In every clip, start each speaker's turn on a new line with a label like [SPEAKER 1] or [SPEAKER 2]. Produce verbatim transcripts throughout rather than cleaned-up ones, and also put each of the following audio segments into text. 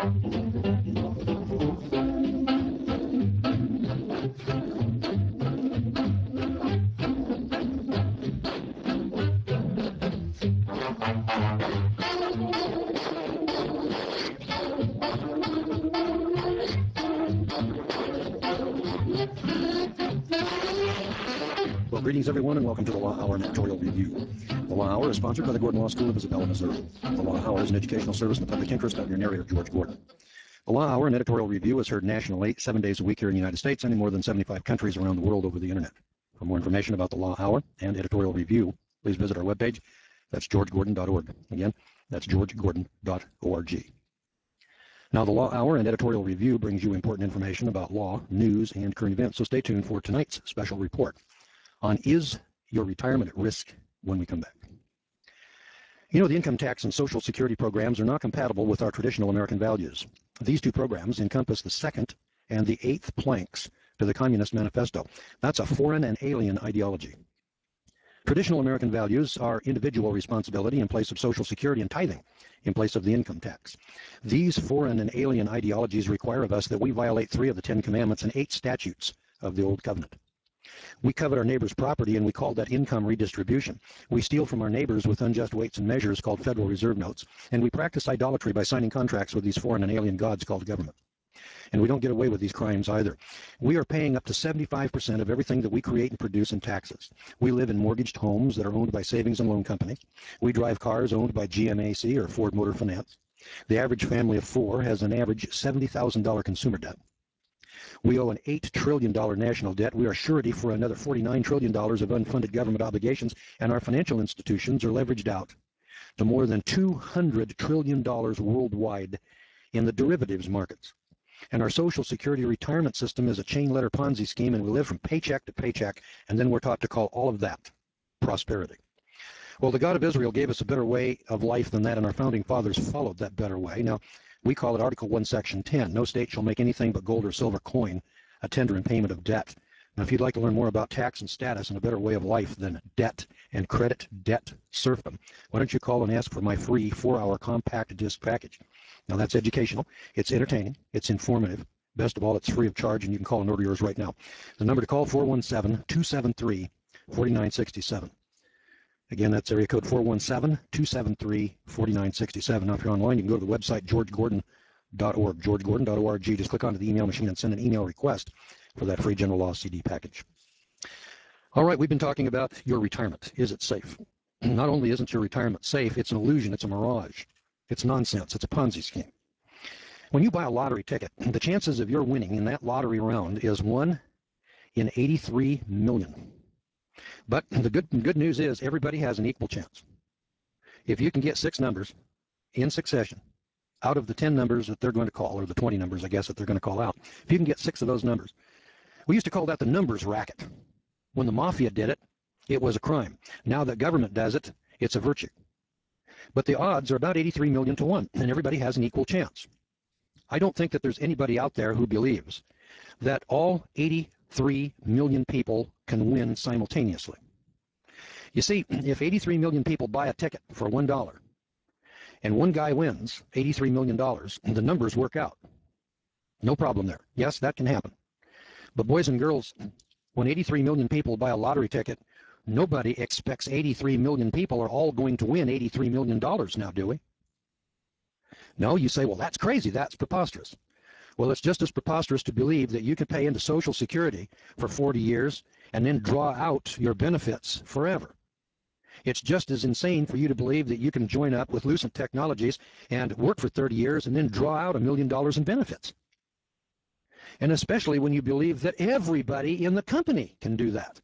[SPEAKER 1] Well, greetings, everyone, and welcome to the Law Hour Editorial Review. The Law Hour is sponsored by the Gordon Law School of Isabella, Missouri. The Law Hour is an educational service in the public interest of your narrator, George Gordon. The Law Hour and Editorial Review is heard nationally, seven days a week here in the United States and in more than seventy-five countries around the world over the Internet. For more information about the Law Hour and Editorial Review, please visit our webpage. That's george gordon dot org. Again, that's george gordon dot org. Now, the Law Hour and Editorial Review brings you important information about law, news, and current events, so stay tuned for tonight's special report on Is Your Retirement at Risk when we come back. You know, the income tax and Social Security programs are not compatible with our traditional American values. These two programs encompass the second and the eighth planks to the Communist Manifesto. That's a foreign and alien ideology. Traditional American values are individual responsibility in place of Social Security and tithing in place of the income tax. These foreign and alien ideologies require of us that we violate three of the Ten Commandments and eight statutes of the Old Covenant. We covet our neighbor's property, and we call that income redistribution. We steal from our neighbors with unjust weights and measures called Federal Reserve notes, and we practice idolatry by signing contracts with these foreign and alien gods called government. And we don't get away with these crimes either. We are paying up to seventy-five percent of everything that we create and produce in taxes. We live in mortgaged homes that are owned by savings and loan companies. We drive cars owned by G M A C or Ford Motor Finance. The average family of four has an average seventy thousand dollars consumer debt. We owe an eight trillion dollars national debt. We are surety for another forty-nine trillion dollars of unfunded government obligations, and our financial institutions are leveraged out to more than two hundred trillion dollars worldwide in the derivatives markets. And our Social Security retirement system is a chain letter Ponzi scheme, and we live from paycheck to paycheck, and then we're taught to call all of that prosperity. Well, the God of Israel gave us a better way of life than that, and our founding fathers followed that better way. Now, we call it Article one, Section ten. No state shall make anything but gold or silver coin a tender in payment of debt. Now, if you'd like to learn more about tax and status and a better way of life than debt and credit debt serfdom, why don't you call and ask for my free four-hour compact disc package? Now, that's educational, it's entertaining, it's informative. Best of all, it's free of charge, and you can call and order yours right now. The number to call, four one seven, two seven three, four nine six seven. Again, that's area code four one seven, two seven three, four nine six seven. Now, if you're online, you can go to the website george gordon dot org, george gordon dot org. Just click onto the email machine and send an email request for that free general law C D package. All right, we've been talking about your retirement. Is it safe? Not only isn't your retirement safe, it's an illusion, it's a mirage. It's nonsense, it's a Ponzi scheme. When you buy a lottery ticket, the chances of your winning in that lottery round is one in eighty-three million. But the good, good news is everybody has an equal chance. If you can get six numbers in succession out of the ten numbers that they're going to call, or the twenty numbers, I guess, that they're going to call out, if you can get six of those numbers, we used to call that the numbers racket. When the mafia did it, it was a crime. Now that government does it, it's a virtue. But the odds are about eighty-three million to one, and everybody has an equal chance. I don't think that there's anybody out there who believes that all eighty-three million people can win simultaneously. You see, if eighty-three million people buy a ticket for one dollar, and one guy wins eighty-three million dollars, the numbers work out. No problem there. Yes, that can happen. But boys and girls, when eighty-three million people buy a lottery ticket, nobody expects eighty-three million people are all going to win eighty-three million dollars now, do we? No, you say, well, that's crazy. That's preposterous. Well, it's just as preposterous to believe that you could pay into Social Security for forty years and then draw out your benefits forever. It's just as insane for you to believe that you can join up with Lucent Technologies and work for thirty years and then draw out a million dollars in benefits. And especially when you believe that everybody in the company can do that.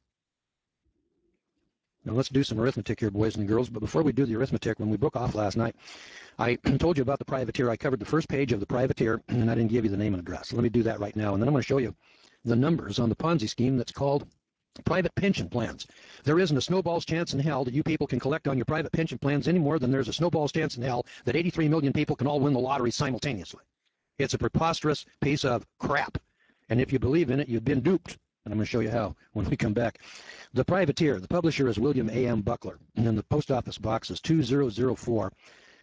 [SPEAKER 1] Now, let's do some arithmetic here, boys and girls. But before we do the arithmetic, when we broke off last night, I told you about the privateer. I covered the first page of the privateer, and I didn't give you the name and address. So let me do that right now. And then I'm going to show you the numbers on the Ponzi scheme that's called private pension plans. There isn't a snowball's chance in hell that you people can collect on your private pension plans any more than there's a snowball's chance in hell that eighty-three million people can all win the lottery simultaneously. It's a preposterous piece of crap. And if you believe in it, you've been duped. And I'm going to show you how when we come back. The privateer, the publisher is William A M Buckler. And then the post office box is two zero zero four.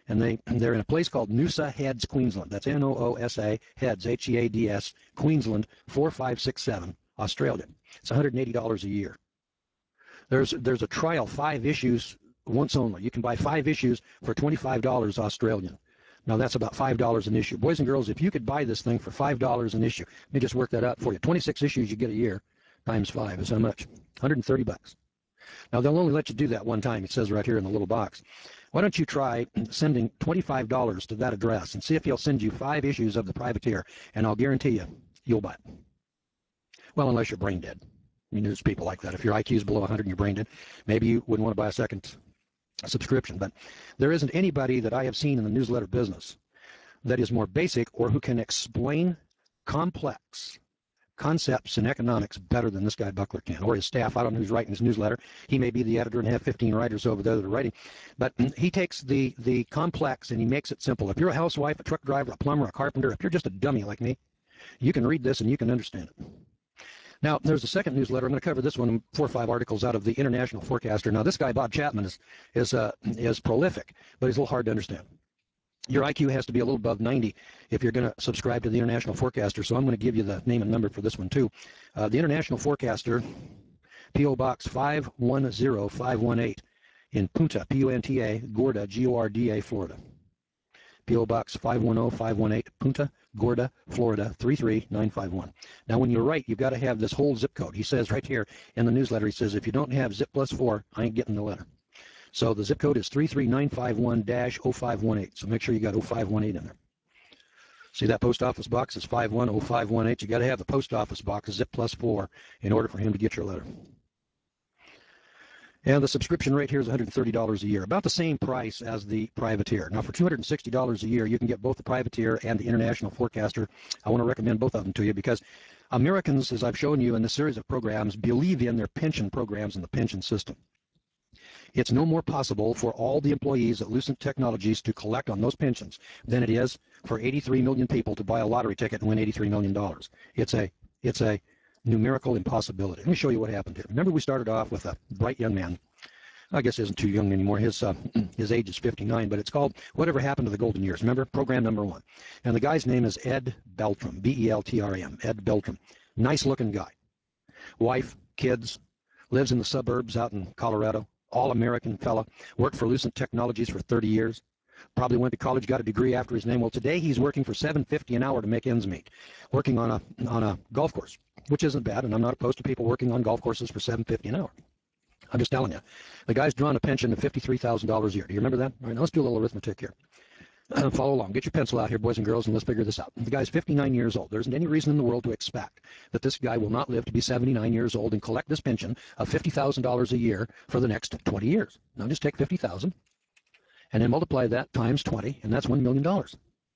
[SPEAKER 1] and they, they're in a place called Noosa Heads, Queensland. That's N O O S A, Heads, H E A D S, Queensland, four five six seven, Australia. It's one hundred eighty dollars a year. There's, there's a trial, five issues once only. You can buy five issues for twenty-five dollars Australian. Now, that's about five dollars an issue. Boys and girls, if you could buy this thing for five dollars an issue, let me just work that out for you. twenty-six issues you get a year times five is how much? one hundred thirty bucks. Now, they'll only let you do that one time. It says right here in the little box. Why don't you try sending twenty-five dollars to that address and see if he'll send you five issues of the Privateer, and I'll guarantee you, you'll buy it. Well, unless you're brain dead. I mean, there's people like that. If your I Q is below one hundred and you're brain dead, maybe you wouldn't want to buy a second subscription. But there isn't anybody that I have seen in the newsletter business that is more basic or who can explain complex concepts in economics better than this guy Buckler can, or his staff. I don't know who's writing his newsletter. He may be the editor and have fifteen writers over there that are writing. But he takes the, the complex and he makes it simple. If you're a housewife, a truck driver, a plumber, a carpenter, if you're just a dummy like me, you can read this and you can understand it. Now, there's a second newsletter. I'm going to cover this one, four or five articles out of the International Forecaster. Now, this guy, Bob Chapman, is, is, uh, is prolific, but he's a little hard to understand. Your I Q has to be a little above ninety if you're going to subscribe to the International Forecaster, so I'm going to give you the name and number for this one, too. Uh, the International Forecaster, P O Box five one zero five one eight in Punta, P U N T A, Gorda, G O R D A, Florida. P O Box five one zero five one eight, Punta Gorda, Florida, three three nine five one. Now, when you write, you've got to have this whole zip code. He says right here in the newsletter, he says, if you don't have zip plus four, I ain't getting the letter. So the zip code is three three nine five one dash oh five one eight. So make sure you got oh five one eight in there. See that post office box is five one oh five one eight. You got to have the post office box zip plus four in order for him to get your letter. And the subscription rate here is one hundred thirty dollars a year, about the same price as the Privateer. Now, for two hundred sixty dollars a year, you can get both the Privateer and the International Forecaster. I want to recommend both of them to you because Americans, as I've shown you in this series of programs, believe in their pension programs and the pension system. It's no more possible for all the employees at Lucent Technologies to collect on those pensions than it is for eighty-three million people to buy a lottery ticket and win eighty-three million dollars. It's a, it's a numerical impossibility. Let me show you what happened here. Remember, we started off with a bright young man. I guess he isn't too young anymore. His, uh, his age is fifty-nine, but it's called Whatever Happened to the Golden Years. Remember, program number one. And the guy's name is Ed Beltram, B E L T R A M, Ed Beltram. Nice-looking guy. Wife, kids, lives in the suburbs out in Colorado. All-American fella, worked for Lucent Technologies for thirty years, probably went to college, got a degree after his name. Well, today he's working for seven fifty an hour to make ends meet, working on a, on a golf course, which isn't bad, and I'm not opposed to people working on golf courses for seven fifty an hour. I'm just telling you. The guy's drawn a pension of fifty-three thousand dollars a year. Do you remember that? All right, now let's do a little arithmetic here. Uh, follow along. Get your pencil out here, boys and girls, and let's figure this out. The guy's fifty-nine years old. There isn't any reason in the world to expect that this guy will not live to be seventy-nine years old and collect this pension of fifty thousand dollars a year for the next twenty years. Now just take fifty thousand dollars and then multiply that times twenty, and that's one million dollars.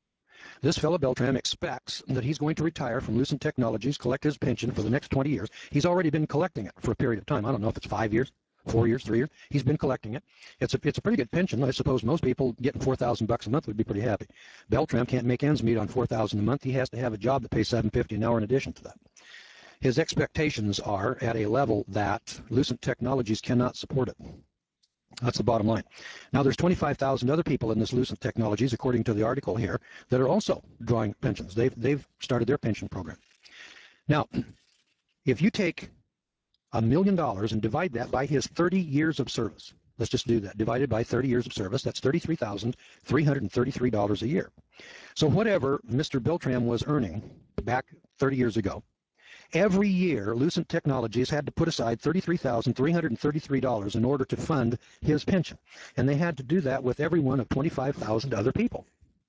[SPEAKER 1] This fellow Beltram expects that he's going to retire from Lucent Technologies, collect his pension for the next twenty years. He's already been collecting it for a period of time. I don't know if it's five years. Four years, three years. He's been collecting it. It's a it's a pretty good pension. I suppose most people getting four thousand bucks a month would be pretty happy. Beltram can't make ends meet on four thousand a month. He has to have a job that pays seven fifty an hour in addition to that. His expectations are at a level that Lucent Technologies cannot support it. That's the bottom line. Now, there's twenty-five thousand other people in this Lucent Technologies, according to the article here, that are also drawing pensions. They've they've started their pension program. Now, if you take a million dollars and divide that by his thirty years of service. Let's just do that. Divided by thirty years of service, that's thirty-three thousand three hundred thirty-three dollars a year. So whatever Mister Beltram was earning back thirty years ago, every year Lucent Technologies had to put aside thirty-three thousand three hundred thirty-three dollars in order to fund his pension. And they had to do that with every one of twenty-five thousand other people.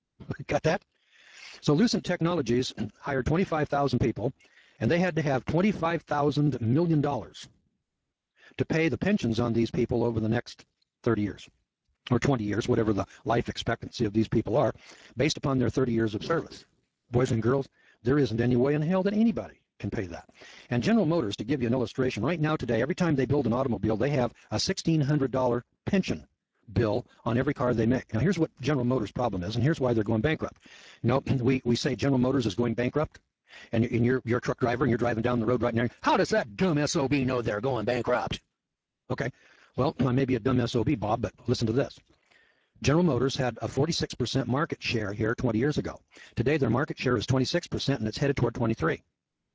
[SPEAKER 1] Got that? So Lucent Technologies hired twenty-five thousand people, and they had to have twenty-five thousand million dollars to pay the pensions on these people over the next thirty years, or twenty years, whatever the life expectancy of these people are, based upon their thirty years of service. Boys and girls, there isn't any way in hell that anybody can pay that. And General Motors, to give you an illustration, right now today, every time they build an automobile, they have a sixteen hundred dollar pension bill on every car they make. Now, here's what General Motors' problem is, and here's why they're going bankrupt. You know, we, we say General Motors is going bankrupt. And you're, you're a truck driver and you're driving down the road right now. How does that dumb S O B know they're going bankrupt? Okay, well, I may be a dumb S O B, Bob, but listen to this. General Motors had a forty-six percent market share here twenty years ago. Today, their market share is twenty-six percent, and it's headed toward twenty-three.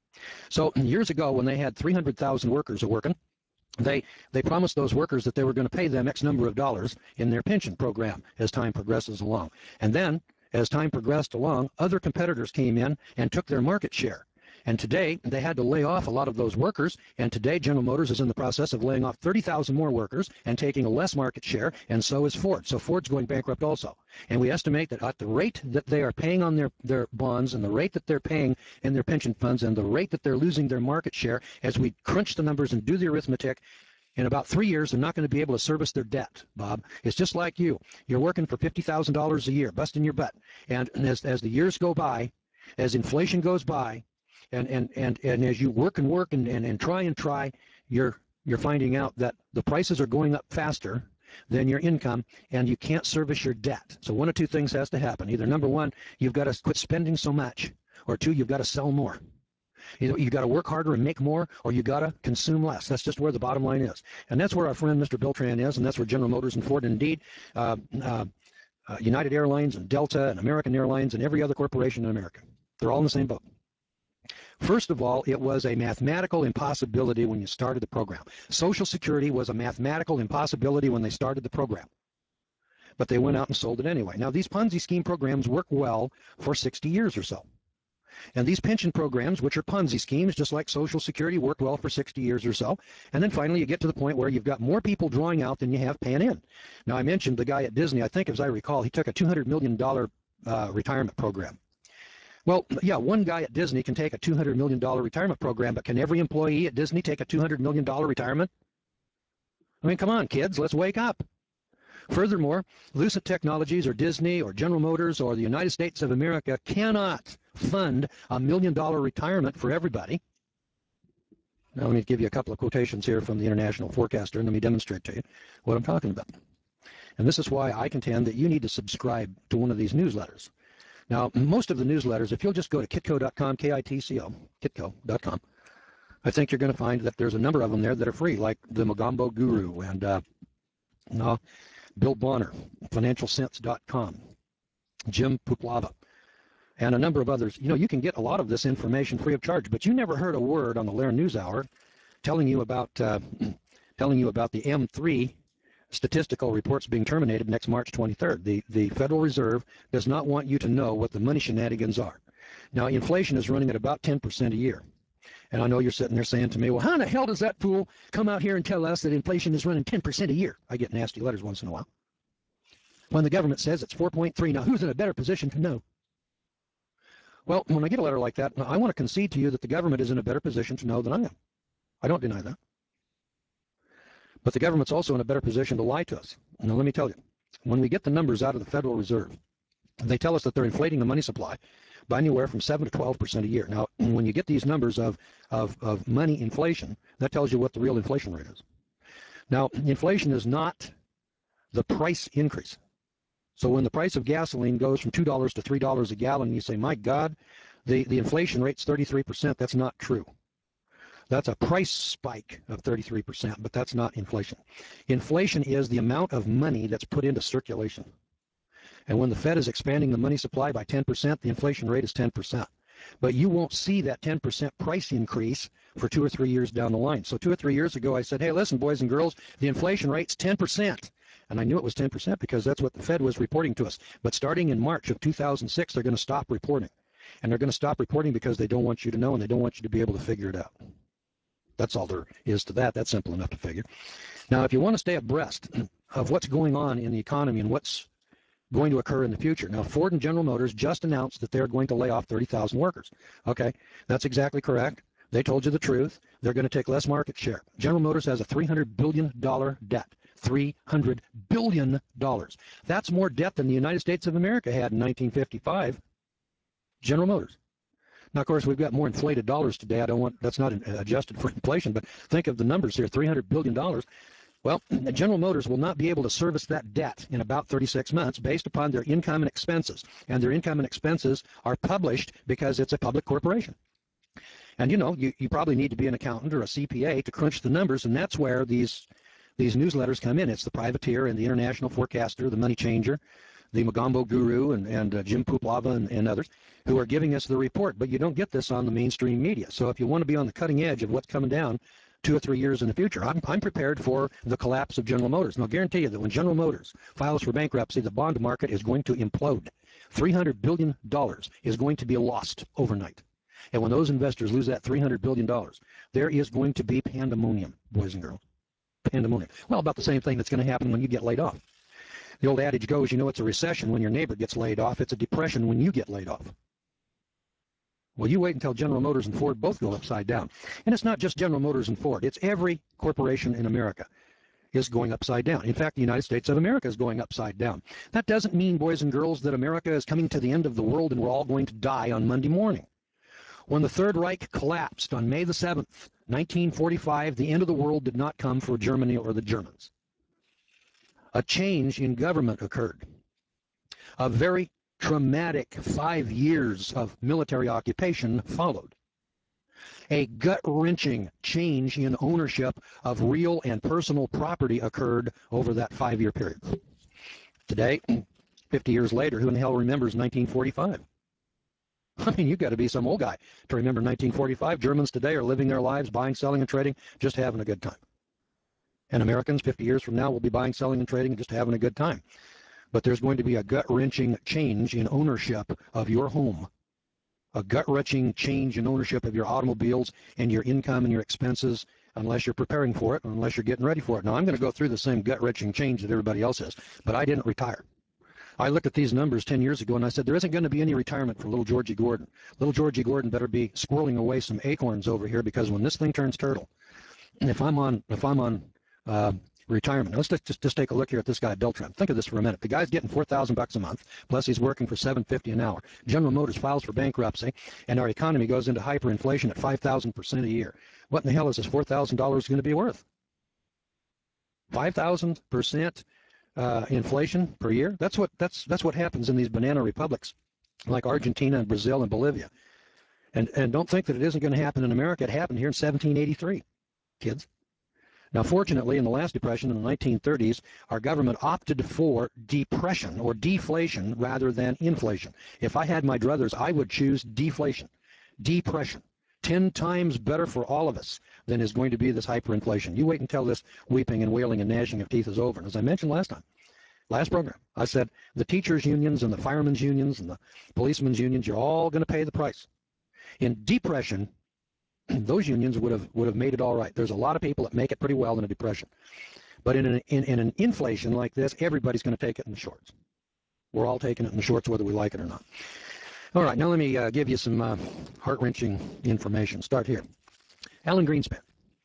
[SPEAKER 1] So years ago, when they had three hundred thousand workers working, they they promised those workers that they were going to pay them X number of dollars in their pension program as time progresses along. And then, as time progressed along, other competitors came in and took their market share. And today, they had to lay off a lot of those workers, and today General Motors is in the process of laying off thirty thousand more workers and taking a less market share, and so is Ford. So Ford's going bankrupt also. And we estimate that at the rate that they are paying on their, their bonds, and the rate that they're paying in their pension funds, and the rate that they're losing their market share, as we crunch the numbers and do the arithmetic, in about three years, they're not going to be able to service their debt, Bob. It's just like you. You're working for fifty thousand dollars a year, busting your butt. And as, as the years go by, as inflation goes by, And, and, and, and as you work and work and, and, and try and try, you're, you're finding out that the prices are going up faster than your income, and you can't service your debt. So one of two things has to happen. Either number one, you've got to quit spending so much, or two, you've got to sell more. Either you've got to work harder and make more, or you've got to consume less. That's just where the bottom line is. And that's where our friend Mister Beltran is, and that's where General Motors and Ford, and indeed, uh, uh, uh, United Airlines and Delta and American Airlines and every other corporation in America. They're all in the same boat. First of all, it was a mathematical impossibility when you started the program. Social Security was a mathematical impossibility when they started the program. But they went out and sold it anyway. Now, these Ponzi scheme programs work well for sixty years or so. And these pension programs, which are Ponzi schemes, just like Social Security, work well for sixty years or so. And then finally, you get to the point where you've got more people drawing out than you have paying in. Now, I mentioned the guy at Disney. I think, as I recall, he took a two hundred million dollars uh, retirement program. Well, yeah, one guy at Disney can take a two hundred million dollars retirement program, but can every employee at Disney take a two hundred million dollars retirement? I mean, come on, kids, let's wake up. Furthermore, Lucent Technologies or Disney or General Motors or the United States of America cannot fund a million dollar retirement for everybody. Now, let me give you a couple of quotations here from the International Forecaster, and let me demonstrate to you what I'm talking about. And this is why I contend that you need to subscribe to one of these newsletters. Now, most of the newsletters, if you'll just go to kitco dot com, K I T C O, kitco dot com, I think you're going to find that there's a number of them there that are free, like the Mogambo Guru and uh, uh, Bill Bonner, financial sense dot com, Jim Puplava, and a number of others. You know, you can get a lot of this information free of charge, but you never heard a word on the Lair News Hour telling you about, uh, telling you about the M three statistical reports being terminated next March twenty-third. The, the Federal Reserve does not want you to know what the money shenanigans are. Now, inflation is running at about ten percent a year. And I know you're sitting there saying to me, well, how in the hell does that fool come out here and tell us that inflation is running ten percent a year? I get nasty letters once in a while. When the government says it's four point three, now who's in a better position to know? Well, when I get a letter like that, I want to concede to you that the government is in a better position to know than I am. I don't deny that. But the government's also in a better position to lie to us. Now, let me tell you, when we get the numbers out of the Federal Reserve, they tell us that they're inflating the money supply by anywhere from seven to twelve percent a year. Now, when you get these numbers of, of, of money inflation, that tells you what the real inflation rate is. Now, inflation is not the price increase. So when the price of gasoline goes from two dollars to three dollars a gallon, you say, my God, the, the inflation rate's thirty-three percent. That's not true. That's a price spike of thirty-three percent, but that's not inflation. Inflation is the amount of money that's put into circulation. And when the Fed is expanding the money supply by ten percent, the inflation rate is ten percent. But you won't see that ten percent price increase for two or three years down the line. So two or three years ago, I said, hey, listen, boys and girls, the inflation rate's ten percent. And I knew it was ten percent because that's what the Fed was reporting to us. But starting in March of two thousand six, they're going to stop reporting. And they're going to stop reporting because they don't want you to know, and they don't want you to be able to figure it out. That's all there is to that. That's simple enough to figure. Now, if you want to stay abreast of what's going on in the economy and what's going to occur in the future. Now, Ford and General Motors just announced that they're going to lay off thirty thousand workers. Okay, that's exactly correct. They told you the truth. They're going to take less market share. General Motors has a three hundred billion dollars debt. three hundred billion dollars. That's more debt than the United States of America had in nineteen fifty-five. General Motors. Now, of course, we've got more inflated dollars today. I don't want, that's not adjusted for inflation, but think of the numbers here, three hundred billion dollars. Well, General Motors will not be able to service that debt in about thirty-six months based upon their income and expenses. And their income and expenses are published because it's a public corporation. And, you know, you, you probably need to be an accountant or a C P A to crunch the numbers, and that's where these these newsletters come in. It's the Privateer and the International Forecaster, the Money Changer, the Magambo Guru, and, and uh, Jim Puplava and, and others who are giving us the report. But you don't get this on the mainstream media. So if you want to be on the cutting edge of what's coming down two or three years in the future, I'm, I'm prepared for the collapse of General Motors. And I'll guarantee you that when General Motors files for bankruptcy, the bond market is going to implode. three hundred billion dollars is going to be lost overnight. And when those investors lose that three hundred billion dollars, there is going to be pandemonium, boys and girls. Pandemonium. Well, about the same thing that's going to happen when you get laid off. The old adage goes, you know, it's a recession when your neighbor gets laid off. It's a depression when you get laid off. Well, you wait until General Motors and Ford both go upside down. And it's not just General Motors and Ford. It's every corporation in America is going upside down. In fact, the United States of America is going upside down. That doesn't mean, boys and girls, that America is coming to the end of the world and we're all going to die on Monday morning. When the Third Reich collapsed on May the seventh, nineteen forty-five, the end of the world did not come for Germany or the Germans. A change in government occurred. A very traumatic five years of military occupation followed. A gut-wrenching change in ownership of real and personal property occurred over that five-year period. Today, fifty years later, who in the hell remembers nineteen forty-five? I mean, you've got to be some old guy to remember nineteen forty-five. Germans today are living their lives, buying, selling, and trading, just having a good time. And Americans fifty years from now will be buying, selling, and trading, and just having a good time. But there's going to be a gut-wrenching change in ownership of your home. A gut-wrenching change in ownership of your automobiles and your income and your expenses, unless you're preparing for it, unless you're getting ready for it. Now, I'm going to go through the same gut-wrenching change that everybody else is, but I didn't retire. I looked at these numbers ten years ago and I said, there isn't going to be any retirement for little Georgie Gordon. Little Georgie Gordon better be squirreling away some acorns over here, because when this thing turns turtle, and if I'm on, if I'm on uh, retirement, let's just, just, just take a look here at this guy, Beltran. Think of this for a minute. The guy's getting four thousand bucks a month, plus he's working for seven fifty an hour. General Motors files for bankruptcy, and our economy goes into hyperinflation at five thousand percent a year. What in the hell is this four thousand dollars going to be worth? five thousand percent Uh, inflation per year. That's what that's that's what happens in these banana republics like Argentina and Brazil and Bolivia. And and don't think that it isn't going to happen in America. It happened here in seventeen eighty-three, kids. Now, fortunately, in the last depression in the nineteen thirties, our government opted for depression or deflation rather than inflation. If I had my druthers, I would choose deflation, depression. Ten times better for all of us than is going to be this hyperinflation. You wait until this weeping and wailing and gnashing of teeth is over. And as I mentioned last time, last program, I said the teachers' unions and the firemen's unions and the policemen's unions, you're all going to pay the price. In depression, those unions would have would have made it all right. There's a lot of people that make it pretty well in a depression. But in an, in, in an inflation like this, everybody's going to take it in the shorts. We're all taking it in the shorts whether we like it or not. All right, now let me uh, give you some uh, heart-wrenching information. Start here. Alan Greenspan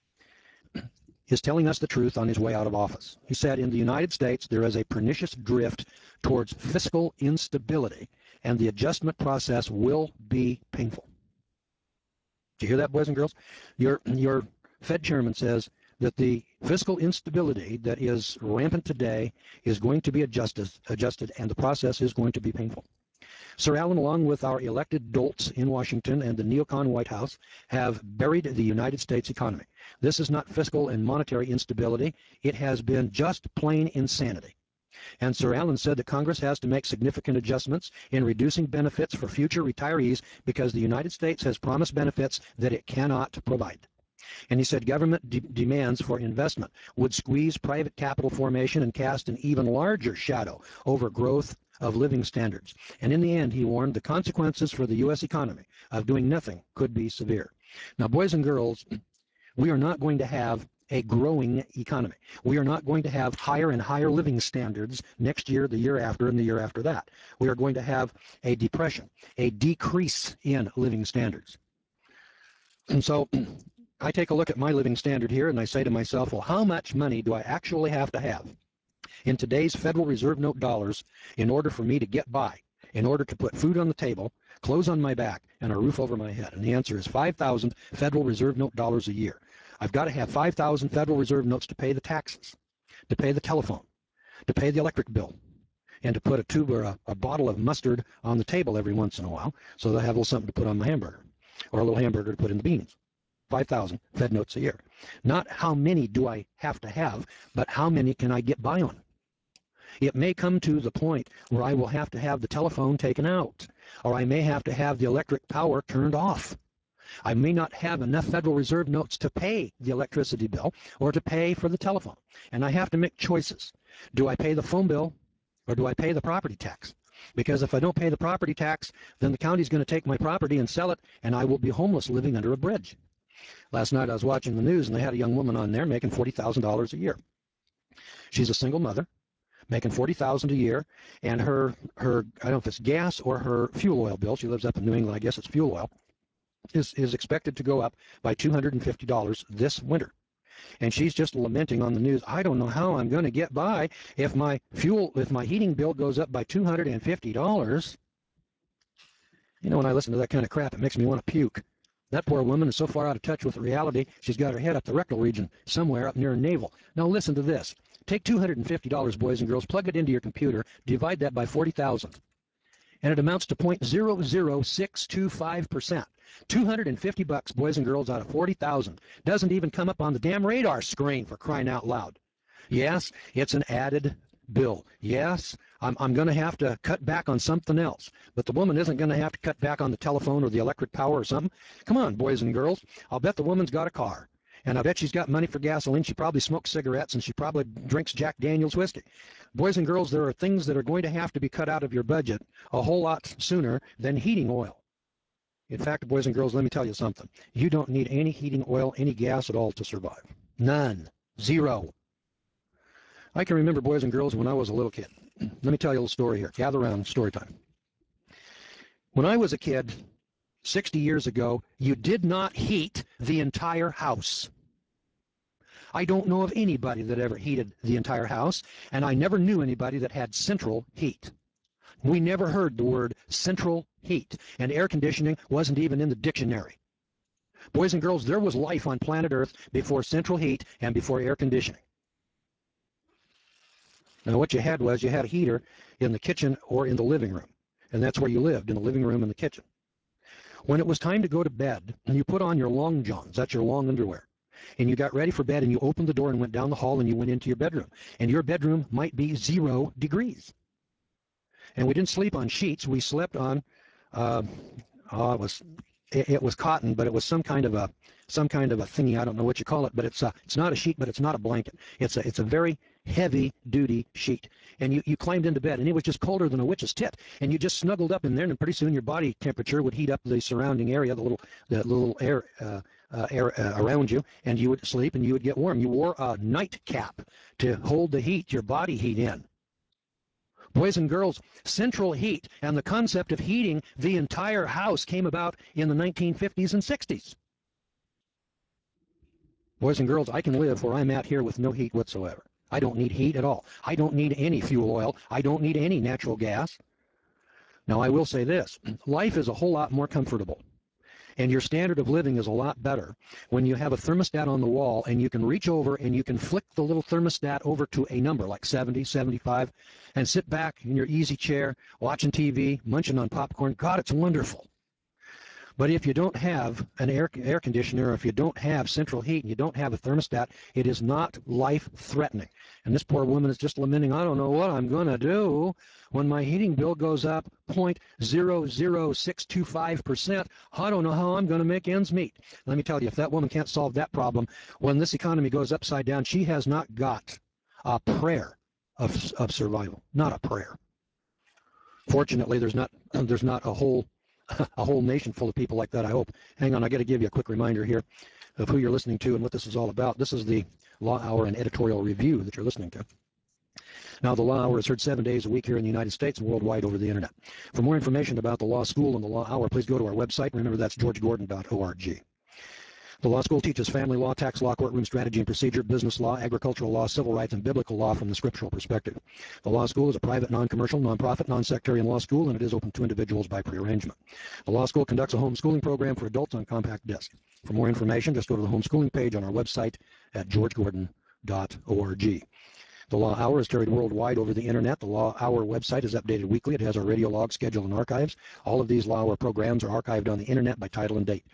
[SPEAKER 1] is telling us the truth on his way out of office. He said, in the United States, there is a pernicious drift towards fiscal instability, and the adjustment process will be painful. Do you hear that, boys and girls? Your, your Fed chairman says that the fiscal instability that is rampant today is going to be adjusted, adjusted, and the process is going to be painful. Sir Alan, along with our elected dolts in Washington and the neocon White House, have buried the United States economy. This is not fiscal and monetary instability. It has been just plain insanity. And Sir Alan said that Congress has to make significant adjustments in reducing benefits for future retirees because the United States has promised benefits that it cannot provide. And he said government de demands for investment would squeeze private capital formation and cast an even larger shadow over growth of living standards. And in the end, he warned, the consequences for the U S economy of doing nothing could be severe. Now, boys and girls, we are not going to have a growing economy. We are not going to have higher and higher living standards next year, the year after, and the year after that. We are going to have a depression, a decrease in living standards. And so I take a look at my living standard here and I say to myself, well, how much money do I actually have to have in today's Federal Reserve note dollars in order for me to get by, in order to put food on the table, clothes on my back, and a roof over my head? And the answer is five thousand Federal Reserve note dollars a year. I've got to have five thousand Federal Reserve notes to pay the taxes, to pay the telephone, to pay the electric bill, and to put a tube or a, a bottle of mustard on the table every once in a while so that I have a little something to put on my hamburger, or a little hamburger to put in the beans. five thousand Fed notes a year. Not how many do I have to have, but how many can I get by on. It may come to the point where I will have to have the telephone taken out, or I may have to have the electric power turned off. I may not have enough Federal Reserve notes to pay the electricity bill or to pay for the telephone, and I have to make choices. Do I pay the phone bill or do I pay the property tax? Because if I don't pay the property tax, then the county's going to take my property and sell it, and I will be homeless living under a bridge. Last night I was watching the news, and they had a young woman on there making forty thousand dollars a year. She's a single mother, making forty thousand dollars a year, and her, her, I don't know if it's gas or her fuel oil bill, she lives up in New England, I guess it's fuel oil, is, is expected to go up by two hundred fifty dollars this winter. And she's just lamenting on the news, I don't know how I'm going to get by if my fuel, if my heating bill goes up by two hundred fifty dollars. You know, when I listen to that kind of crap, it makes me want to puke. That poor woman is so far out of touch with reality, she's got her head up the rectal region, somewhere up near her navel. Now listen to this. Take two hundred fifty dollars, boys and girls, plug it into your computer, divide that by forty thousand, and it amounts to zero point zero zero six two five percent. two hundred fifty bucks, boys and girls, out of forty thousand. Doesn't even come up on the damn radar screen, for crying out loud. Yes, it's an added bill. Yes, I'm, I'm going to have to cut back on something else. But the woman isn't going to have to cut back on the telephone or the electric power or something. Come on, boys and girls. I'll bet the woman's got a car. And I bet she's got money for gasoline. She probably smokes cigarettes, and she probably drinks Jack Daniels whiskey. Boys and girls, there are things that are going to have to be cut out of your budget a whole lot sooner than heating oil. In fact, boys and girls, let me tell you something. You don't need any heating oil, any gas at all to survive. None. Zero. I can remember, boys and girls, when I was a little kid. Let me tell you a little story here. Gather around, story time. When I was a kid, sixty years ago, you did not heat the entire house. I don't know of anybody that ever heated the entire house, and I never knew anybody that had central heat. We never heard the word central heat, and air conditioning wasn't even in the dictionary. Boys and girls, there was life on planet Earth before central heat and before air conditioning. Now, what you had was you had a heater in the kitchen or in the living room, and that's where you lived, in the living room and the kitchen. When it was time to go to bed, and you put on your long johns, that's your long underwear, and you got ready for bed, and you opened the door and went down the hall, and you went into your bedroom, and your bedroom might be zero degrees. And we didn't sleep on sheets. We slept on, uh, oh, it was, it, it was cotton, but it was some kind of a, some kind of a thingy. I don't know what you call it, but it's a, it's not a sheet, but it's not a blanket. It's a, it's a very heavy-duty sheet. And you, you climbed into bed, and it was just colder than a witch's tit. And you just snuggled up in there, and pretty soon your body temperature would heat up the surrounding area, the little, the little air, uh, uh, air uh, around you, and you would sleep, and you would get warm. You wore a nightcap to hold the heat, your body heat in. Boys and girls, central heat and the concept of heating the entire house came about in the nineteen fifties and sixties. Boys and girls, I can live where I'm at here with no heat whatsoever. I don't need heat at all. I don't need any fuel oil. I don't need any natural gas. Now, I will say this. Life is a whole lot more comfortable, and your standard of living is a lot better when you have a thermostat on the wall and you can reach over and you can flick the little thermostat over to a number like seventy, seventy-five, and sit back in your easy chair watching T V, munching on popcorn. God, it's wonderful. But if you don't have an air, air conditioner, or if you don't have central heat and you don't have a thermostat, it is not life-threatening. And this poor woman is just lamenting, I don't know what I'm going to do when my heating bill goes up zero point zero zero six two five percent. I don't know how I'm going to make ends meet. Let me tell you, if that woman can't solve that problem, when this economy goes upside down, she has not got a prayer of, of survival. Not a prayer. Fortunately, there's not, there's not a whole a whole nation full of people like that, I hope. Hang on, I got to give you a quick reminder here of who you're listening to and what this is all about. This is the Law Hour and editorial review that you're listening to. Now, the Law Hour is heard seven days a week here in the United States and worldwide over the internet. For more information about the Law School and the Law Hour, please go to our website. Remember, that's george gordon dot org. The law school teaches family law, tax law, courtroom strategy and procedure, business law, agricultural law, civil rights, and biblical law from the scriptural perspective. The law school is a private, non-commercial, non-profit, non-sectarian law school, and it is open to individuals by prearrangement. The law school conducts a homeschooling program for adults on compact disc. For more information, just go to the homeschooling page on our website at george gordon dot org. The Law Hour is carried worldwide over the internet. The Law Hour website is updated weekly. It has our radio log schedule and archives. All of these Law Hour programs are archived on the internet by title and date.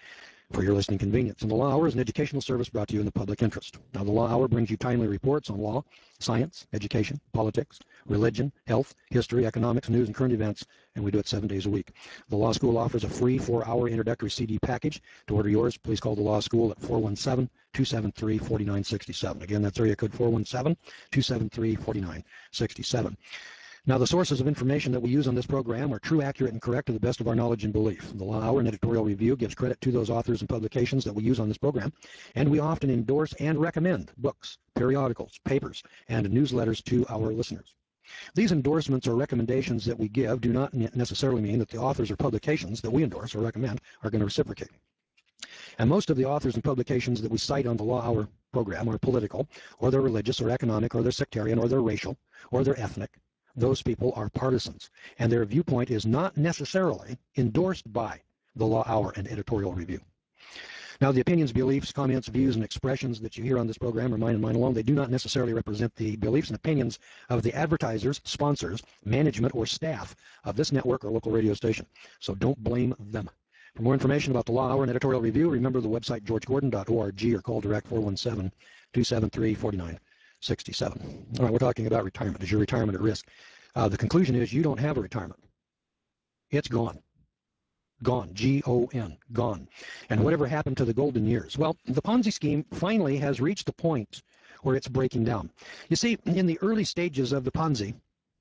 [SPEAKER 1] for your listening convenience. And the Law Hour is an educational service brought to you in the public interest. Now, the Law Hour brings you timely reports on law, science, education, politics, religion, health, history, economics, news, and current events, and we do it seven days a week. The Law School offers a free four-hour introductory C D package. To order yours, please call the Law School at four one seven, two seven three, four nine six seven. Again, that's area code four one seven, two seven three, four nine six seven. Now, the sources of information that we use on this program are true, accurate, and correct to the best of our knowledge and belief. The Law Hour and Editorial Review gives credit to those authors and publications that we use on this program, and we often endorse and recommend books, periodicals, papers, and newsletters to our listeners. These endorsements or recommendations that we give do not necessarily mean that the authors or publications that we endorse or recommend are going to reciprocate. And most of the authors and publications that we cite on the Law Hour program are political, or they're religious, or economic, or they're sectarian, or they're racial, or they're ethnic. Those people are partisans, and their viewpoint is not necessarily endorsed by the Law Hour and Editorial Review. Now, the opinions, beliefs, comments, views, and expressions that you hear on this program are mine and mine alone. They do not necessarily represent the beliefs and opinions of the advertisers, sponsors, management, or staff of this network or local radio station. So don't blame them. For more information about the Law Hour and Editorial Review, remember the website george gordon dot org or call direct four one seven, two seven three, four nine six seven. All right, we're talking about retirement. Is your retirement at risk? Uh, the conclusion is you don't have a retirement. It's gone. Gone. G O N. Gone. And whatever happened to the golden years? Well, the Ponzi scheme finally has reached the point where it's breaking down. You see, in the early stages of the Ponzi,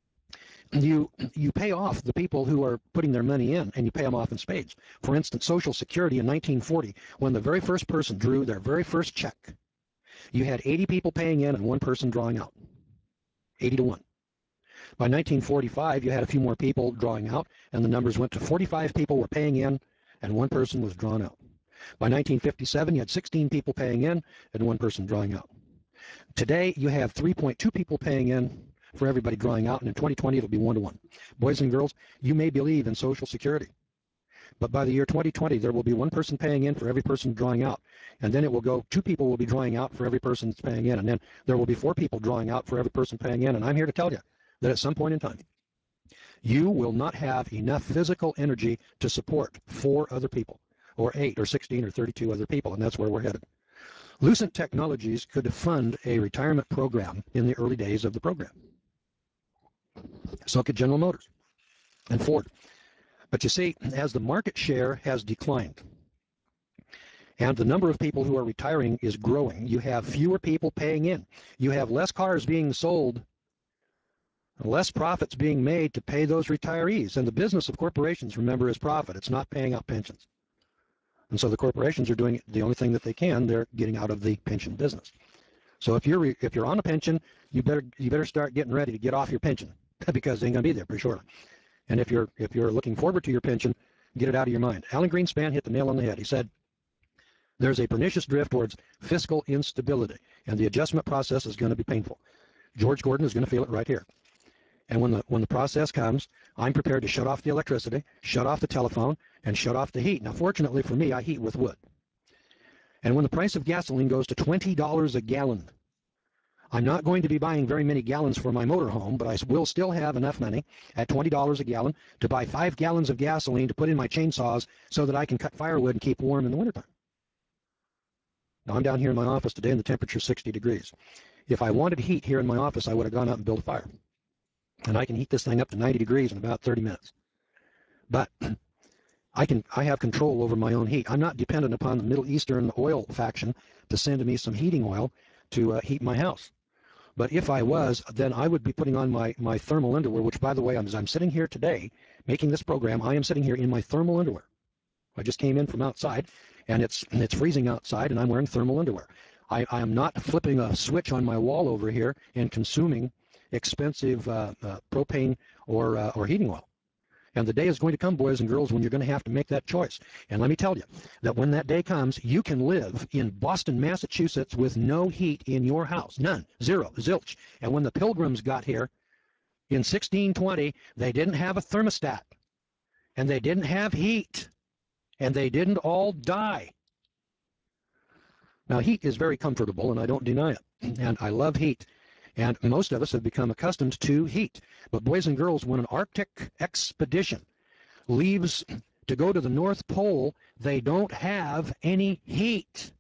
[SPEAKER 1] you you pay off the people who are putting their money in, and you pay them off in spades. For instance, Social Security in nineteen forty, when the very first person drew their very first check, you had eighty people paying in and one person drawing out. eighty to one. By nineteen forty-five, you had a few more people drawing out, and the numbers went to forty-five people were paying in, and one person was drawn out. By nineteen fifty-seven, you had sixteen people paying in, and one person drawing out. Today, you have three point two people paying in for everybody drawing out, and in twenty twenty, it'll be one to one. Boys and girls, you may believe in Social Security, but by the year twenty twenty, there will be one person paying in for every person drawing out, and then it will go, two people will be drawing out for every person that's paying in, and then there will be four people drawing out for every person paying in, and I'm here to tell you that at some point in time, you will not have enough physical energy to support four other people, or eight, or sixteen, or thirty-two other people, and that's where we're headed. Lucent Technologies could fund a retirement program in the early days of the program. So could General Motors and Ford. But you see, as the market share has declined, and the number of people who are retiring is growing, you have fewer people paying in. You have less cars being sold, less profits being made to pay those retirees. And the business of corporations, remember, is profit. It's not paying out pensions. And so the corporations are doing the only thing that they can. They're getting out of the pension business. So if you're if you're on a pension, you better you better start getting ready to get off your pension because it ain't gonna be there pretty shortly. And if you're if you're looking forward to your pension, get it out of your mind. Alan Greenspan hit the nail on the head. He said, there's a pernicious drift towards fiscal instability, and the adjustment process is going to be painful. George Gordon is going to feel it right here. And when the when the process comes, I'm prepared to shut off the electricity, shut off the telephone, and shut off the heat. Now, fortunately for me, I heat with wood. And when the price of gasoline goes to twenty dollars a gallon, I'm not going to be buying very many gallons for my motorhome, but I will still have enough money at twenty dollars a gallon to buy five gallons of gasoline to put in my chainsaws so that I can cut firewood and keep warm in the wintertime. Now, I'm down here in my office today and the temperature is sixty degrees. If I wanted heat here in my office, I would have gone out and built a fire. And I can heat this thing up to ninety degrees in about thirty minutes. But I can I have control over my own heat. I'm not dependent upon the Middle Eastern oil faction to send me some heating oil to uh, heat my house. But if I was, then I would be putting on my, my thermal underwear, which, by the way, as I'm sitting here today making this program, I am sitting here in my thermal underwear. I just came in from outside, and it's it's freezing outside, and I'm wearing thermal underwear. I, I am not flipping a switch on my wall over here and consuming expensive uh, uh, propane or uh, or heating oil. And the day is going to come, boys and girls, when you're going to have to make that choice. And let me tell you that when that day comes, you can live in Boston, Massachusetts with no heat in your house. None. Zero. Zilch. And when the Pilgrims got here in sixteen twenty, they didn't have a thermostat. And they didn't have heat. And they didn't all die. Now, heat is very comfortable, and I don't deny it. And I love heat. And most of us have become accustomed to heat. But boys and girls, when an Arctic expedition leaves to go to the North Pole, they don't have any heat.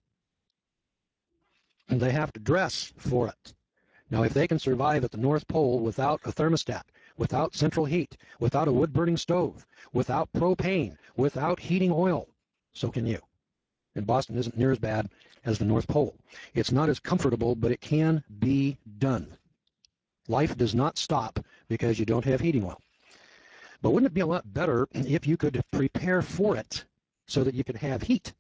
[SPEAKER 1] And they have to dress for it. Now, if they can survive at the North Pole without a thermostat, without central heat, without a wood-burning stove, without propane, without heating oil, so can you. And Boston isn't near as bad as the North Pole. It's not as comfortable, but it can be done. Life does not stop because you don't have heating oil. But wouldn't it be a lot better if you could prepare for it so that you could have heat?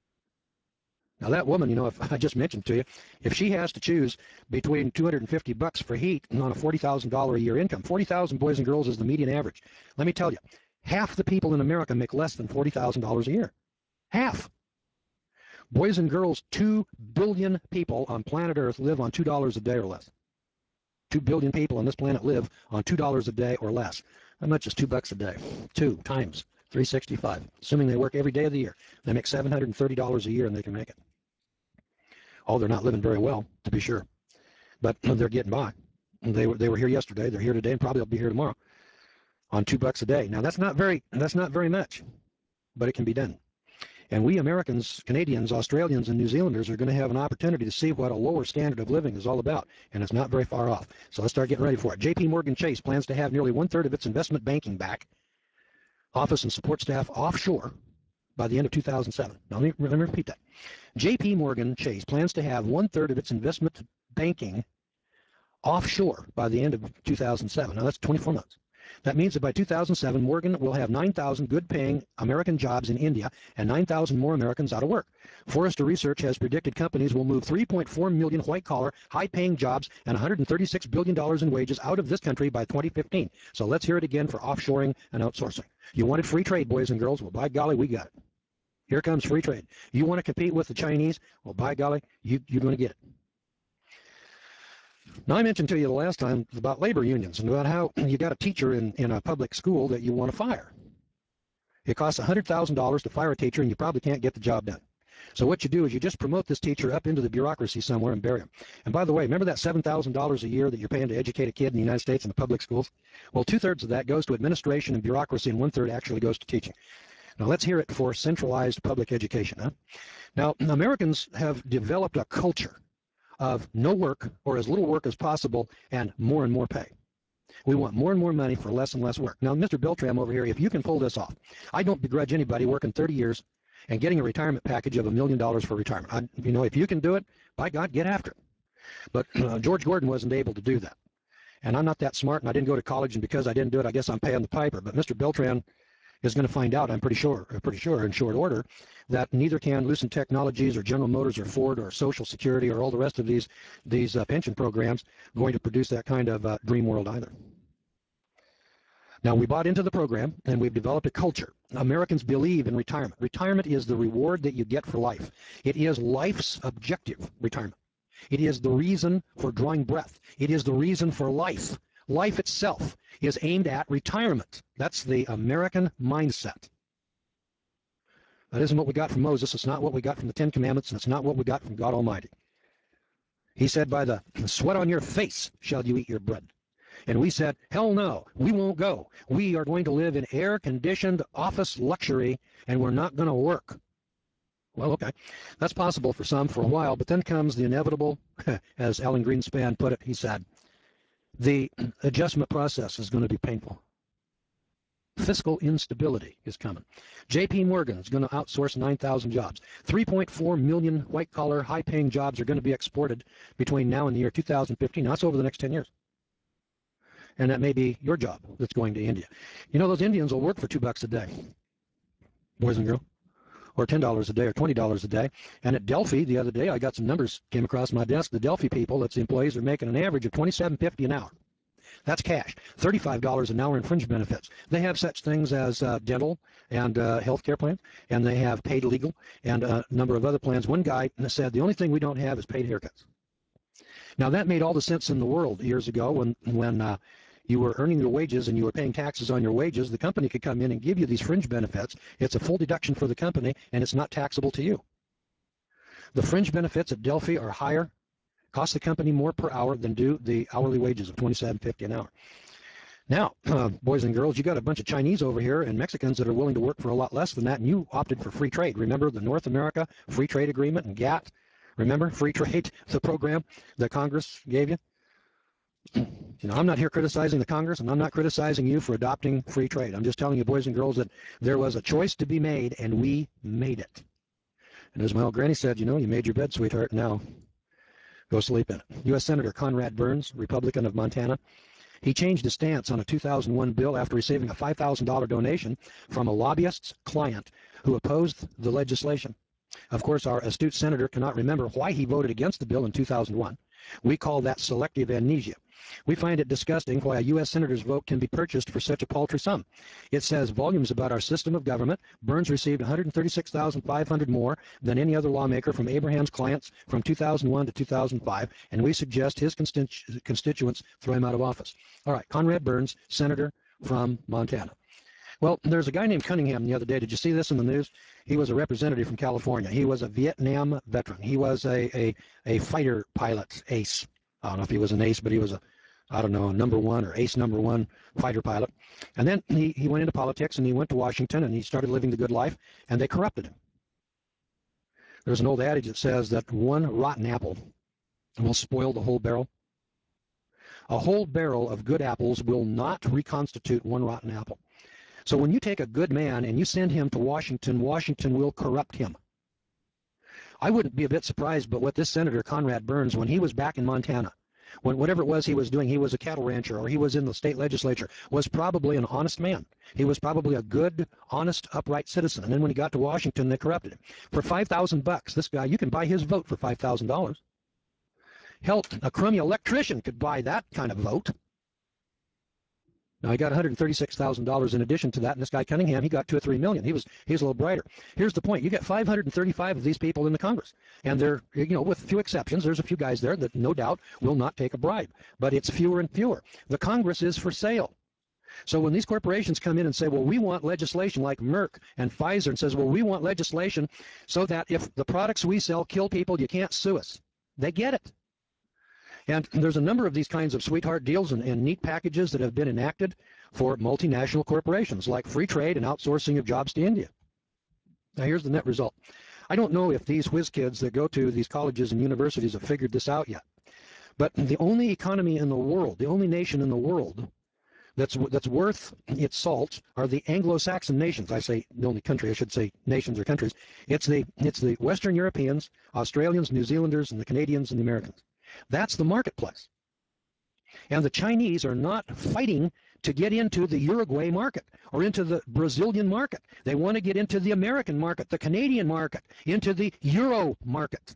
[SPEAKER 1] Now that woman, you know, if I just mentioned to you, if she has to choose between two hundred fifty bucks for heat and on a forty thousand dollars a year income, forty thousand boys and girls is the median average. Let me tell you, half the people in America make less than forty thousand dollars a year. Half. Boys and girls, two billion people on planet Earth live on two dollars a day or less. two billion people on this planet live on two dollars a day or less. How much is two bucks a day? Two times three hundred sixty-five, assuming they work every day of the year. They make seven hundred thirty dollars a year and they can make it. Oh, they're not living very well, to be sure, but they're getting by. They were they were here yesterday. They're here today, and probably they'll be here tomorrow on two bucks a day. Now that's not very that's not very much, but it can be done. And we Americans, Canadians, Australians, and New Zealanders are going to have an opportunity to see what a lower standard of living is all about, and it's not very far off. So let's start getting ready for it. J P Morgan Chase plans to have nearly one third of its investment banking back, office and support staff offshore by the end of two thousand seven. Now let me, let me repeat that. J P Morgan Chase plans to have one third of its investment banking offshore by the end of two thousand seven. Now that's twenty-four months. That means that by two thousand seven, Morgan will have nine thousand good-paying American jobs in India and nine thousand more Americans out of work. Forrester Research has predicted companies will move three point four million white-collar, high-paying jobs and one hundred thirty-six billion dollars in wages out of this country by twenty fifteen. So let's hear it again for offshoring and outsourcing. You wanted free trade, boys and girls? Well, by golly, we got it. Here comes free trade. You want to compete with the Chinese? Well, by golly, you, you're going to get it. Now, I mentioned to you the last time about labor unions and about how you got a teacher in, in a public school that you want to fire. It costs one hundred thousand dollars to fire a teacher, and you probably can't get the job done. So what you do is you just promote this teacher up into the bureaucracy somewhere and bury him. And by the way, remember that seven thousand dollars a year that you're paying to educate a kid in the United States in the public schools? Well, two-thirds of that goes to administration and bureaucracy, and one-third actually goes to teaching. Now, let's hear it for centralized public education. Huh? Now, Americans have developed a culture of no work or as little work as possible and more and more pay. We want more and more money for less and less work. Now, Mister Beltram over here, if you can pull this off, I don't begrudge anybody working thirty years and getting a retirement package of a million dollars for retirement. I, you know, if you can do it, by God, get after it. But uh, George Gordon wasn't able to do that. And I'm not that smart, and I didn't go to college, and because I didn't do it, I guess I'm paying the piper. But Mister Beltran is going to find out, I'm pretty sure, pretty sure in short order, that neither can Lucent Technologies or General Motors or Ford or Social Security or all the rest of these these uh, pension programs going to produce that kind of uh, dream world either. Now, we bought into the program, and we've developed a culture. Americans believe in retirement. Retirement is the reward that you get for life. It is life's objective, retirement. It is the reason for drawing breath. It is the reason for life. Life itself is aimed at retirement. That's the American mindset. That isn't what we got from Moses. It's not what we got from the Ten Commandments, and it's not what we got from God Almighty. He said, by the sweat on your face shall you eat your bread. And we said, hell no, we won't go. We are going to live in air-conditioned office luxury, and we're not going to work. Well, okay, that's possible for some for a while, but then comes the inevitable, as Alan Greenspan put it, he said, the adjustment process is going to be painful. Fiscal instability is coming. J P Morgan is going to outsource nine thousand jobs. three point four million white-collar, high-paying jobs are going to be exported between now and the year two thousand fifteen. That's over the next ten years. And that may be your job that's going to India. You know, those Indians will work for two bucks a day, boys and girls, or ten dollars a day or twenty dollars a day. And at Delphi the other day, I got some numbers came across my desk. The Delphi people, that's the employees, are making an average of twenty-seven fifty an hour. That's cash. thirty-five dollars an hour in fringe benefits. They have such things as uh, dental and uh, health care plans, and they have paid legal and a number of other plans. One guy said, the only thing we don't have is paid haircuts. Now, that made all the sense in the world years ago when, when uh, you were earning your wages and you were paying taxes on your wages. The company could come in and give you these fringe benefits. It's a full deduction for the company, and it's not taxable to you. The fringe benefits at Delphi are higher, cost the company more per hour than do the hourly wages of twenty-seven fifty an hour. Now, uh, boys and girls, you got a bunch of Chinese over here and Mexicans that are willing to work for a lot less than that, and you opted for free trade. Remember the North America Free Trade Agreement and GATT? Remember free trade, the program that Congress gave you? You know, I'm not here criticizing the Congress, and I'm not criticizing you for adopting free trade. I'm just telling you, boys and girls, that there was a choice to be made, and we made it. And as my old granny said, you know, you made your bed, sweetheart, now go sleep in it. U S Senator Conrad Burns, Republican of Montana, he changed his stance on a two thousand one bill after receiving a five thousand dollar donation from a lobbyist's client who opposed the legislation. Of course, our astute senator cannot remember why he voted against the bill in two thousand one. We call that selective amnesia. We find it disgusting why a U S senator's vote can be purchased for such a paltry sum. It says volumes about our system of government. Burns received one hundred thirty-six thousand five hundred dollars more than any other lawmaker from Abraham's clients from two thousand one to two thousand five, and we suggest his constitu constituents throw him out of office. All right, Conrad Burns, senator from Montana. Well, there's a guy named Cunningham the other day. Did you see this in the news? He was a representative from California. He was a Vietnam veteran. He was a, a, a fighter pilot, ace. I don't know if he was an ace, but he was a, I don't know, number one or ace number one fighter pilot. And then he, he went into politics and he went to Washington and he started living the good life, and they corrupted him. There's an old adage that says that one rotten apple will spoil the whole barrel. A whole barrel of good apples will not reconstitute one rotten apple. So when you take a good man and you send him to Washington, Washington will corrupt him. I wouldn't be a bit surprised, but what this Senator Conrad Burns, when he was back in Montana, when whatever it was he was doing, he was a cattle rancher or he was in the state legislature, was probably an honest man. He was probably a good, honest, upright citizen. And then when he got to Washington, they corrupted him. For five thousand bucks, this guy, you can buy his vote for five thousand dollars. Hell, a crummy electrician could buy that kind of vote. Now, he got one hundred thirty-six thousand dollars in addition to that, and this guy Cunningham, he got two or three million. He was he's a little brighter. Here's the point: you get five hundred thirty-five of these people in the Congress, and they're, you know, with a few exceptions, there's a few guys there that no doubt will not take a bribe, but it's fewer and fewer. The Congress is for sale. So when these corporations come in and say, well, we want legislation like Merck and Pfizer, and says, well, we want legislation so that if the products we sell kill people, you can't sue us. They get it. And there's a number of these kinds of sweetheart deals and, and neat packages that have been enacted for multinational corporations, like free trade and outsourcing of jobs to India. Now, here's the net result. I don't know if these whiz kids that go to these colleges and universities have figured this out yet, but the only economy in the world, the only nation in the world that's, that's worth its salt are the Anglo-Saxon nations. I say the only country, I should say nations or countries. It's the, it's the Western Europeans, Australians, New Zealanders, and the Canadians and the Americans. That's the marketplace. And the Chinese are not fighting to get into the Uruguay market or into the Brazilian market. They want to get into the American market, the Canadian market, into the Euro market.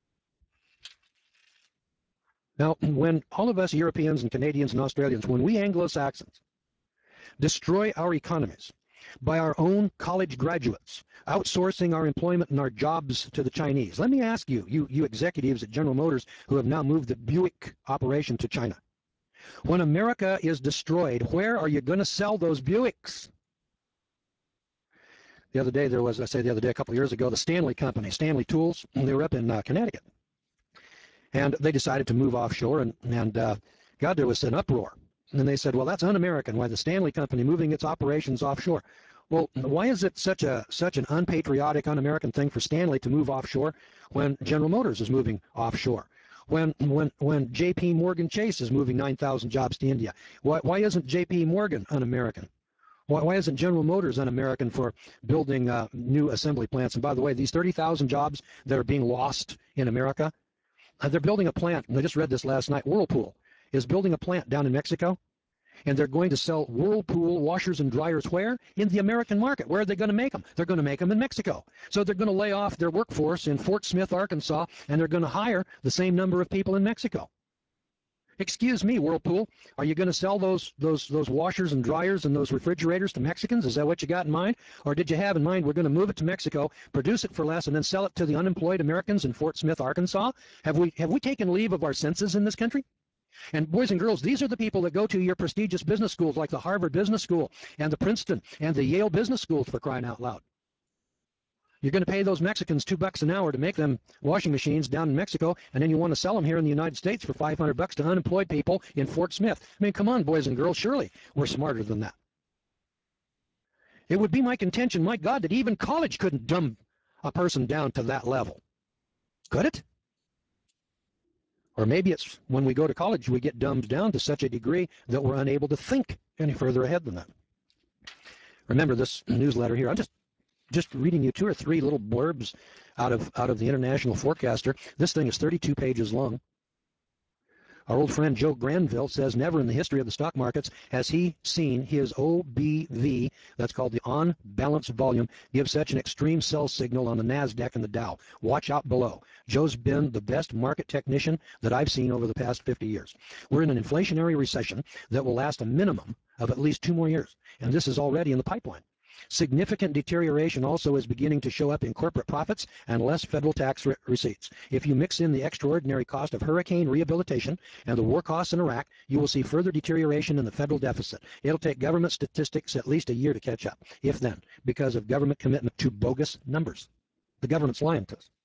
[SPEAKER 1] Now, when all of us Europeans and Canadians and Australians, when we Anglo-Saxons destroy our economies by our own college graduates, outsourcing our employment and our jobs to the Chinese. Let me ask you, you, you executives at General Motors who have now moved the Buick operation to China. When America is destroyed, where are you going to sell those Buicks? The other day there was, I say the other day, a couple of years ago, the Stanley Company, Stanley Tools, they were up in uh, Connecticut. And they decided to move offshore, and, and uh, God, there was an uproar. And then they said, well, that's un-American. Why the Stanley Company moving its operations offshore? Well, why is it such a such an unpatriotic, un-American thing for Stanley to move offshore when General Motors is moving offshore? When when when J P Morgan Chase is moving nine thousand jobs to India? Why why isn't J P Morgan un-American? Why why isn't General Motors un-American for building uh, new assembly plants? And by the way, these thirty thousand jobs that are being lost in America, uh, they're building a plant. And I just read this last night. Whirlpool is building a plant down in Mexico, and they're going to sell Whirlpool washers and dryers where? In the American market. Where are they going to make them? They're going to make them in Mexico. So they're going to lay off their workforce in Fort Smith, Arkansas, and they're going to hire the same number of people in Mexico. Excuse me, Whirlpool, are you going to sell those those those washers and dryers and those refrigerators to Mexicans? Is that what you got in mind? Or did you have in mind we're going to move it to Mexico, produce it for less, and then sell it to the unemployed Americans in Fort Smith, Arkansas? Have we have we taken leave of our senses in this country? And boys and girls, these are the people that go to your prestigious business schools like the Harvard Business School and the Princeton and the Yale Business Schools, for crying out loud. You're going to pay those Mexicans two bucks an hour to make them washing machines down in Mexico, and then you want to sell them here in the United States for five hundred bucks to unemployed people in Fort Smith. I mean, come on, boys and girls, surely we're smarter than that. It would be my contention, my God, that even college couldn't dumb a person down to that level. Could it? Or maybe it's when we go to college, we get dumbed down to such a degree that we're unable to think any further ahead than that. Remember this newsletter here. I'm just just reading you two or three little blurbs out of out of the International Forecaster. This thing is thirty-two pages long. Our old friend Joe Granville says never in the history of the stock markets has he seen his O B V, that's called the on balance volume, give such an extreme sell signal on the NASDAQ and the Dow. Watch out below. Joe's been the best market technician that I've seen over the past fifty years. We're in an inflationary recession that will last a minimum of at least two more years, and this is already in the pipeline. Significant deterioration also is beginning to show up in corporate profits and less federal tax re receipts. If you mix in the extraordinary cost of hurricane rehabilitation and the war costs in Iraq, you will see further deterioration in the federal deficit. It'll take government statistics at least a year to catch up, if then, because of government commitment to bogus numbers. The government's lying to us.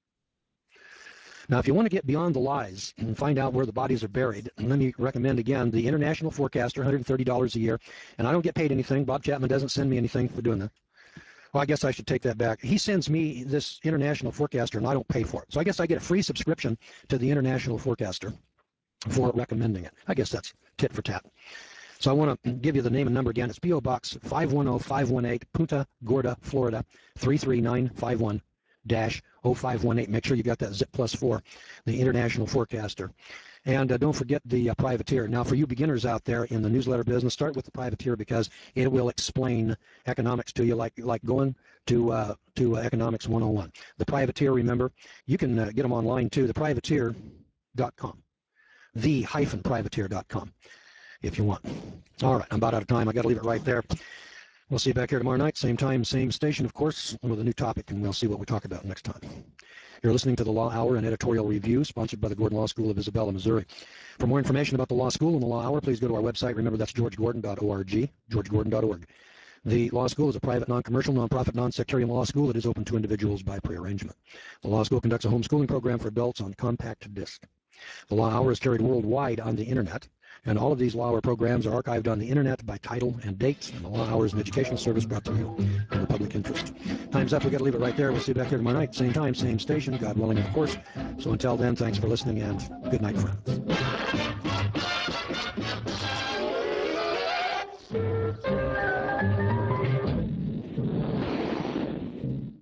[SPEAKER 1] Now, if you want to get beyond the lies and find out where the bodies are buried, let me recommend again the International Forecaster, one hundred thirty dollars a year. And I don't get paid anything. Bob Chapman doesn't send me anything for doing that. Well, I guess I should take that back. He sends me this International Forecaster, and I don't pay for it. So I guess I get a free subscription to the International Forecaster for recommending it. I guess that's tit for tat. So I want to give you the name and number again. It's P O Box five one zero five one eight, Punta Gorda, Florida, three three nine five one dash oh five one eight. Make sure you got that zip plus four, the International Forecaster. And uh, don't forget the uh, privateer. Now, for you beginners out there in the newsletter business, start with the privateer because it will explain economics to you like like going to uh, to uh, Economics one oh one. The privateer, remember, you can uh, get them online too, the privateer dot com, the hyphen privateer dot com if you want. All right, I'm about out of time. I got to leave it right there. We'll see you back here tomorrow night, same time, same station, of course, with a new topic, and we'll see what we talk about next time. You're listening to the Law Hour, an editorial review sponsored by the Gordon Law School of Isabella, Missouri. For more information about the Law School and the Law Hour, please go to our website. Remember, that's george gordon dot org, george gordon dot org. The Law School is a private, non-commercial, non-profit, non-sectarian law school that is open to individuals by prearrangement. The Law School conducts a homeschooling program for adults on compact disc. The Law Hour is carried worldwide on the Internet, and all of these Law Hour programs are archived on the Internet by title and date, and the Law Hour is an educational service brought to you in the public interest. Time's up. We've got to leave it right there. We'll see you back here tomorrow night, same time, same station, God willing, of course. So until then, thanks for listening, and good night, friends.